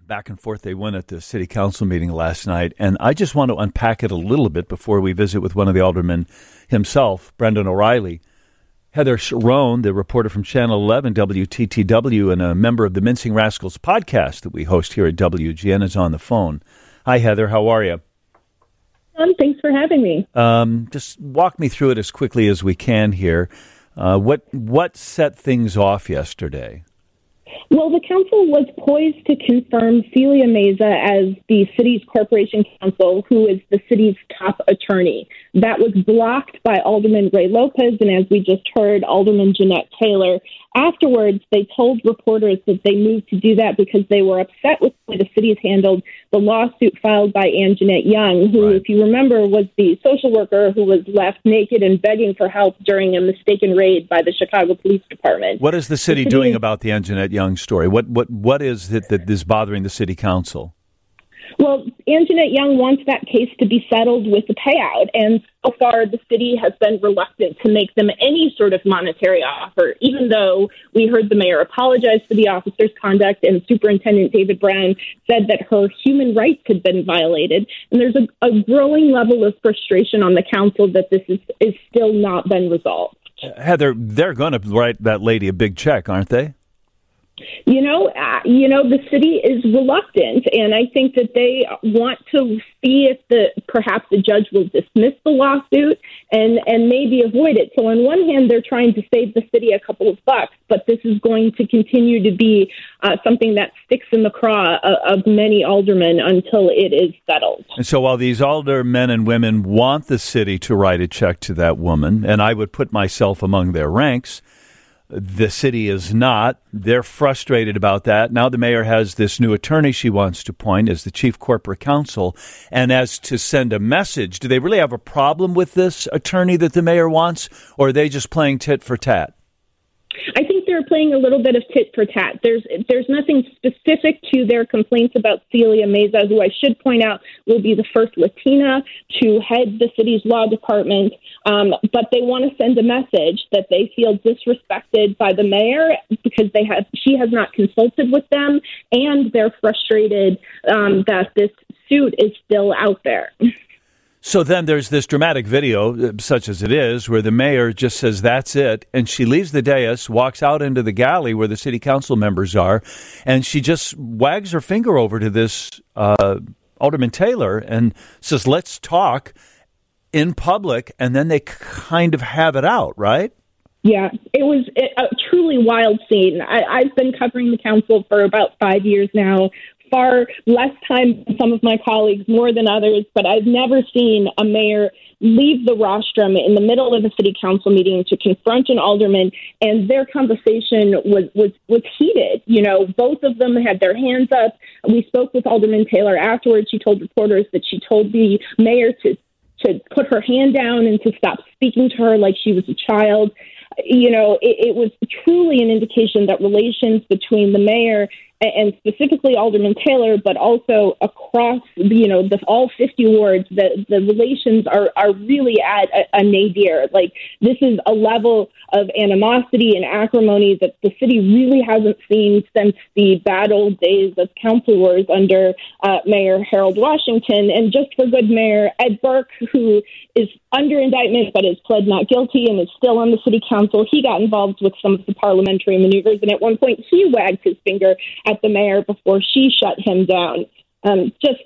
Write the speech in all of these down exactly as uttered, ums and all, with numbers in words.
back and forth they went at the city council meeting last night, and I just want to unpack it a little bit before we visit with one of the aldermen himself, Brendan O'Reilly. Heather Sharon, the reporter from Channel eleven, W T T W, and a member of the Mincing Rascals podcast that we host here at W G N, is on the phone. Hi, Heather. How are you? Um, thanks for having me. Um, just walk me through it as quickly as we can here. Uh, what what set things off yesterday? Well, the council was poised to confirm Celia Meza as the city's corporation counsel, who is the city's top attorney. That was blocked by Alderman Ray Lopez, and as we just heard, Alderman Jeanette Taylor. Afterwards, they told reporters that they moved to do that because they were upset with the way the city has handled the lawsuit filed by Ann Jeanette Young, who, right. if you remember, was the social worker who was left naked and begging for help during a mistaken raid by the Chicago Police Department. What is the city, the city doing about the Ann Jeanette Young story? What what what is it that is bothering the city council? Well, Ann Jeanette Young wants that case to be settled with a payout, and so far the city has been reluctant to make them any sort of monetary offer, even though we heard the mayor apologize for the officer's conduct and Superintendent David Brown said that her human rights had been violated. And there's a, a growing level of frustration on the council that this is, is still not been resolved. Heather, they're going to write that lady a big check, aren't they? You know, uh, you know, the city is reluctant, and I think that they want to see if the perhaps the judge will dismiss the lawsuit and, and maybe avoid it. So on one hand, they're trying to save the city a couple of bucks, but this is going to continue to be uh, something that sticks in the craw of, of many aldermen until it is settled. And so while these aldermen and women want the city to write a check to that woman, and I would put myself among their ranks, the city is not. They're frustrated about that. Now the mayor has this new attorney she wants to appoint as the chief corporate counsel. And as to send a message, do they really have a problem with this attorney that the mayor wants, or are they just playing tit for tat? I think they're playing a little bit of tit for tat. There's there's nothing specific to their complaints about Celia Meza, who I should point out will be the first Latina to head the city's law department. Um, but they want to send a message that they feel disrespected by the mayor because they have she has not consulted with them, and they're frustrated um, that this suit is still out there. So then there's this dramatic video, such as it is, where the mayor just says, that's it. And she leaves the dais, walks out into the galley where the city council members are, and she just wags her finger over to this uh, Alderman Taylor and says, let's talk in public. And then they kind of have it out, right? Yeah, it was a truly wild scene. I, I've been covering the council for about five years now. Far less time than some of my colleagues, more than others, but I've never seen a mayor leave the rostrum in the middle of a city council meeting to confront an alderman, and their conversation was, was, was heated. You know, both of them had their hands up. We spoke with Alderman Taylor afterwards. She told reporters that she told the mayor to, to put her hand down and to stop speaking to her like she was a child. You know, it, it was truly an indication that relations between the mayor and specifically Alderman Taylor, but also across, you know, the, all fifty wards, the, the relations are, are really at a, a nadir. Like, this is a level of animosity and acrimony that the city really hasn't seen since the bad old days of council wars under uh, Mayor Harold Washington. And just for good measure, Ed Burke, who is under indictment but has pled not guilty and is still on the city council, he got involved with some of the parliamentary maneuvers, and at one point he wagged his finger at the mayor before she shut him down. Um, just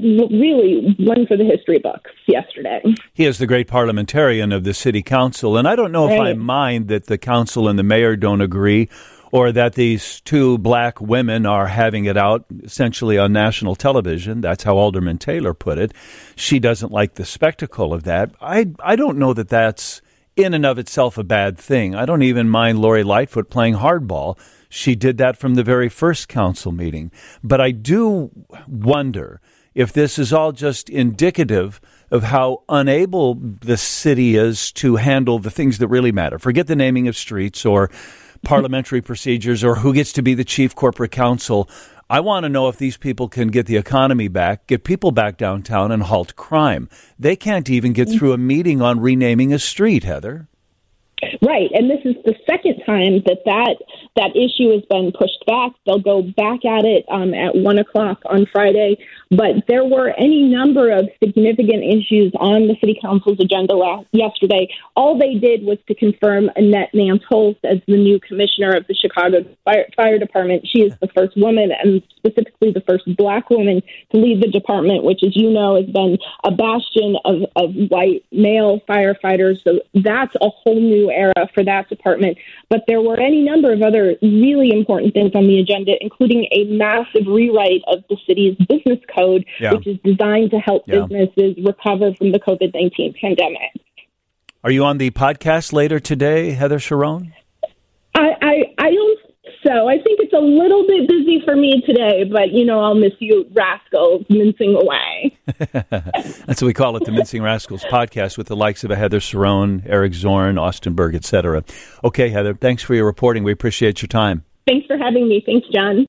really one for the history books yesterday. He is the great parliamentarian of the city council, and I don't know if right. I mind that the council and the mayor don't agree, or that these two black women are having it out essentially on national television. That's how Alderman Taylor put it. She doesn't like the spectacle of that. I I don't know that that's in and of itself a bad thing. I don't even mind Lori Lightfoot playing hardball. She did that from the very first council meeting. But I do wonder if this is all just indicative of how unable the city is to handle the things that really matter. Forget the naming of streets or parliamentary procedures or who gets to be the chief corporate counsel. I want to know if these people can get the economy back, get people back downtown, and halt crime. They can't even get through a meeting on renaming a street, Heather. Right, and this is the second time that that, that issue has been pushed back. They'll go back at it um, at one o'clock on Friday, but there were any number of significant issues on the City Council's agenda last, yesterday. All they did was to confirm Annette Nance-Holst as the new commissioner of the Chicago Fire, Fire Department. She is the first woman, and specifically the first Black woman, to lead the department, which, as you know, has been a bastion of, of white male firefighters. So that's a whole new era for that department. But there were any number of other really important things on the agenda, including a massive rewrite of the city's business code, yeah. which is designed to help yeah. businesses recover from the COVID nineteen pandemic. Are you on the podcast later today, Heather Cherone? I, I, I don't so. I think it's a little bit busy for me today, but, you know, I'll miss you rascals mincing away. That's what we call it, the Mincing Rascals podcast, with the likes of a Heather Cherone, Eric Zorn, Austin Berg, et cetera. Okay, Heather, thanks for your reporting. We appreciate your time. Thanks for having me. Thanks, John.